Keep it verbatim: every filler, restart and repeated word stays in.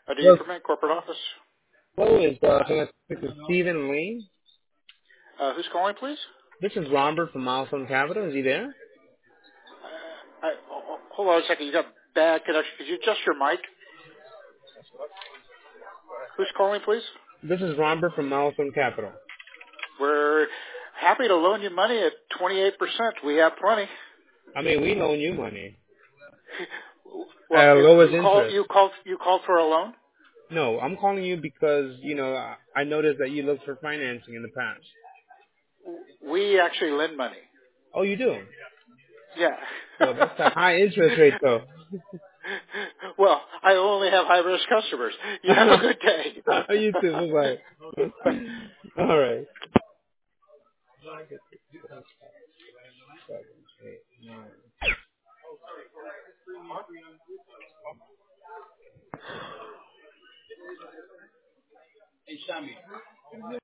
Uh, do you Hello, permit corporate office? hello, is uh, can I speak to Stephen Lane? Uh, who's calling, please? This is Robert from Milestone Capital. Is he there? Uh, I, oh, oh, hold on a second. You got bad connection. Could you adjust your mic? Who's calling, please? This is Robert from Milestone Capital. We're happy to loan you money at twenty-eight percent. We have plenty. I mean, we loan you money Well, at if lowest you call, interest. you called, you called for a loan. No, I'm calling you because you know I I noticed that you looked for financing in the past. We actually lend money. Oh, you do? Yeah. Well, that's a high interest rate, though. Well, I only have high risk customers. You have a good day. You too. Bye bye. All right.